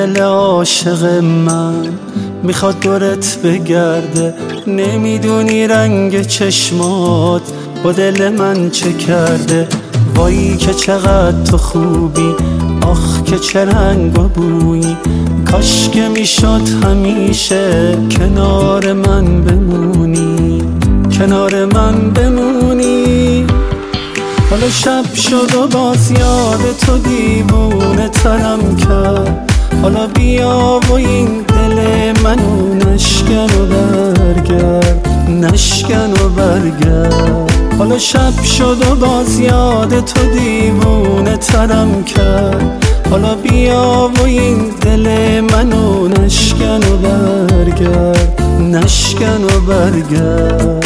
دل عاشق من میخواد دورت بگرده، نمیدونی رنگ چشمات با دل من چه کرده. وای که چقدر تو خوبی، آخ که چه رنگ و بویی، کاش که میشد همیشه کنار من بمونی، کنار من بمونی. حالا شب شد و باز یاد تو دیوونه ترم کرد، حالا بیا و این دل منو نشکن و برگرد، نشکن و برگرد. حالا شب شد و باز یاد تو دیوونه ترم کرد، حالا بیا و این دل منو نشکن و برگرد، نشکن و برگرد.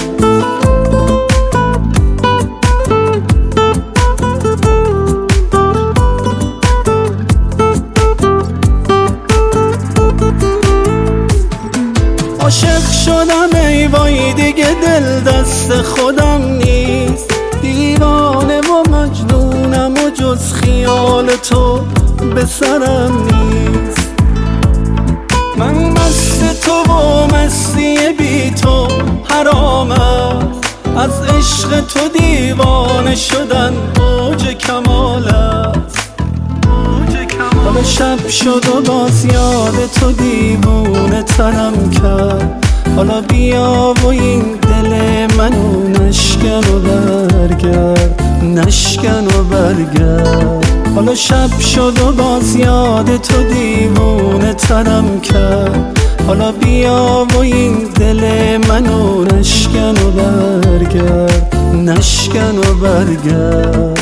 عاشق شدم ای وای دیگه دل دست خودم نیست، دیوانه و مجنونم و جز خیال تو به سرم نیست. من مست تو و مستی بی تو حرام است، از عشق تو دیوانه شدن اوج کمال است. حالا شب شد و باز یاد تو دیوونه ترم کرد، حالا بیا و این دل منو نشکن و برگرد، نشکن و برگرد. حالا شب شد و باز یاد تو دیوونه ترم کرد، حالا بیا و این دل منو نشکن و برگرد، نشکن و برگرد.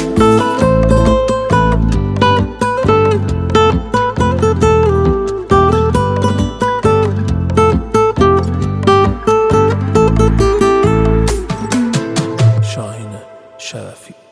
شاهین شرفی.